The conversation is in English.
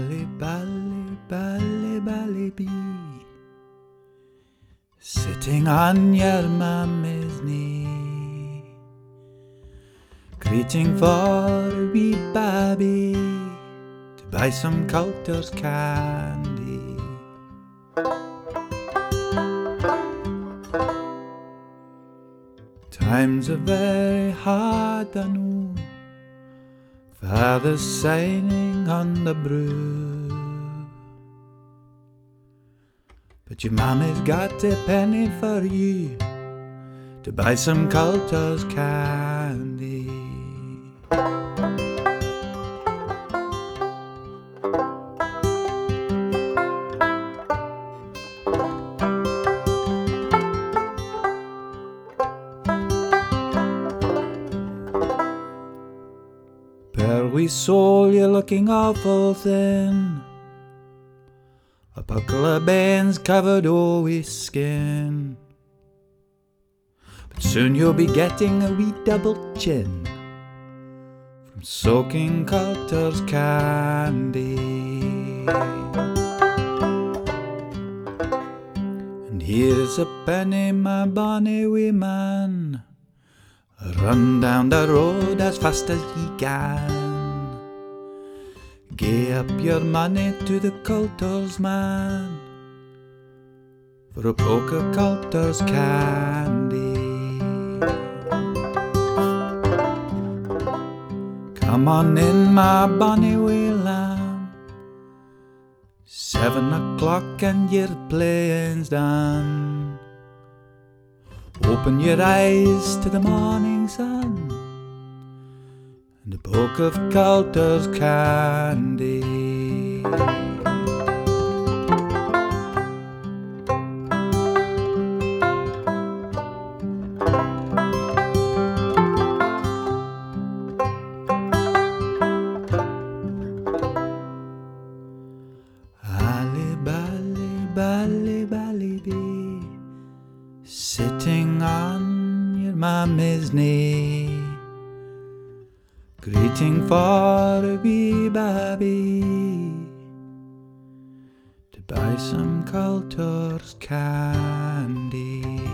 Bally, bally, bally, bally bee, sitting on your mummy's knee, greeting for a wee babby to buy some Coulter's candy. Times are very hard, I know. Father's signing on the brew, but your mammy's got a penny for you to buy some Coulter's candy. Pearl wee soul, you're looking awful thin, a buckle of banes covered all with skin, but soon you'll be getting a wee double chin from soaking Coulter's candy. And here's a penny, my bonny wee man, run down the road as fast as ye can. Gie up your money to the Coulter's man for a poke of Coulter's candy. Come on in, my bonny wee lamb, 7 o'clock and your playing's done. Open your eyes to the morning sun and a poke of Coulter's candy. Bally, bally, bally, bally bee, sitting on your mammy's knee, greeting for a wee babby to buy some Coulter's candy.